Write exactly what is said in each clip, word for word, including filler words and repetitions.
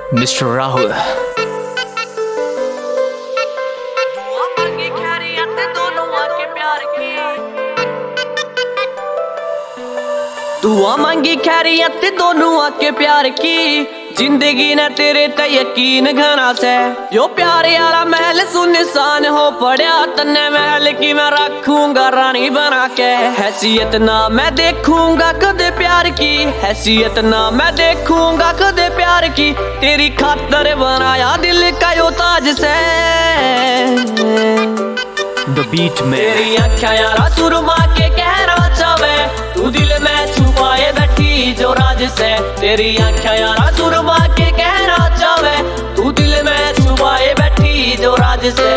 Mister Rahul. दुआ मांगी खैरियत दोनों आके प्यार की, जिंदगी ने तेरे ते यकीन घना से। यो प्यार यारा महल सुनसान हो पड़ा, तन्ने महल की मैं रखूंगा रानी बना के। हैसियत ना मैं देखूंगा कदे प्यार की, हैसियत ना मैं देखूंगा कदे प्यार की। तेरी खातर बनाया दिल का यो ताज से। द बीट में तेरी आँखें यारा सुरमा के कहना चावे, तू दिल में छुपाए बैठी जो राज से। तेरी आँखें यारा सुरमा के कहना चावे, तू दिल में छुपाए बैठी जो राज से।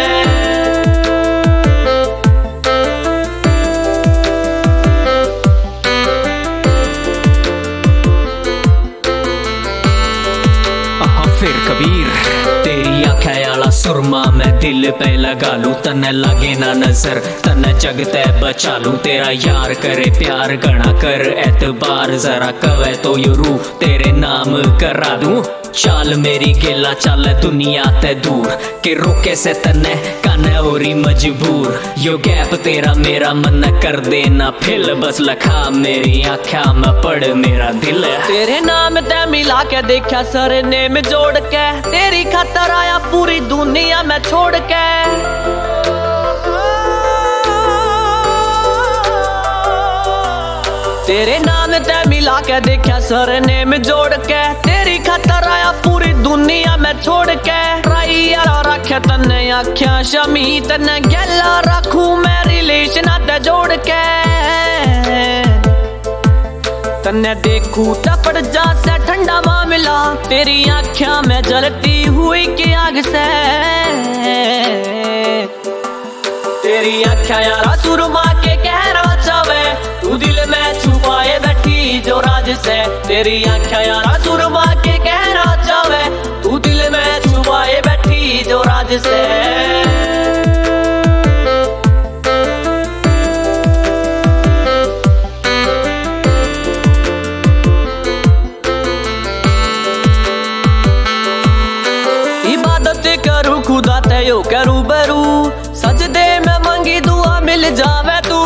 फिर कबीर तेरी आँखें आला सुरमा मैं दिल पे लगा लूं, तन्ने लगे ना नजर तन्ने जगते बचा लूं। तेरा यार करे प्यार गणा कर एतबार, जरा कवे तो यू रू तेरे नाम करा दूं। चाल मेरी गेला चाल दुनिया ते दूर, के रोके से तन्ने काने ओरी मजबूर। यो गैप तेरा मेरा मन कर देना फिल, बस लखा मेरी आँखा में पड़ मेरा दिल। तेरे नाम ते मिला के देखा सर नेम जोड़ के, तेरी खातर आया पूरी दुनिया में छोड़ के। तेरे नाम ते मिला के देखा सर नेम जोड़ के, तेरी खातर आया पूरी दुनिया में छोड़ के। ट्राई यारा रखे तन्ने आख्या शमी, तन्ने गैला रखूं मैं रिलेशन ते जोड़ के। तन्ने देखूं टपड़ जा से ठंडा मामला, तेरी आँखियां में जलती हुई की आग से। तेरी आँखियां यारा सुरमा के कहना चावे, तू दिल में छुपाए बैठी जो राज से। तेरी आँखियां यारा सुरमा के कहना चावे, तू दिल में छुपाए बैठी जो राज से। करूं खुदा ते यो करूं बरू, सजदे में मांगी दुआ मिल जावे तू।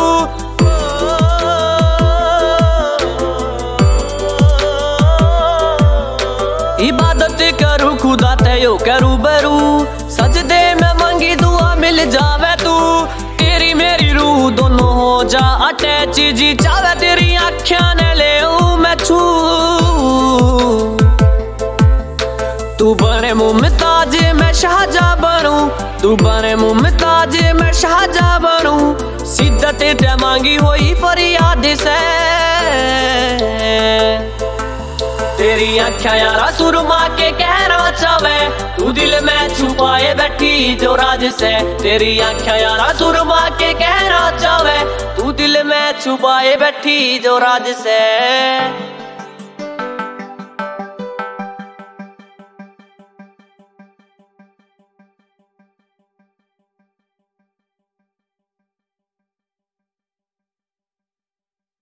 इबादत करूं खुदा ते यो करूं बरू, सजदे में मांगी दुआ मिल जावे तू। तेरी मेरी रूह दोनों हो जा अटैच, जी चावे तेरी आँखियां ने ले मैं छू। तू बने मुमताज मैं शाहजहां बनूं, तू बने मुमताज मैं शाहजहां बनूं। सिद्दत ते मांगी हुई फरियाद से। तेरी आँखें यारा सुरमा के कहना चावे, तू दिल में छुपाए बैठी जो राज से। तेरी आँखें यारा सुरमा के कहना चावे, तू दिल में छुपाए बैठी जो राज से।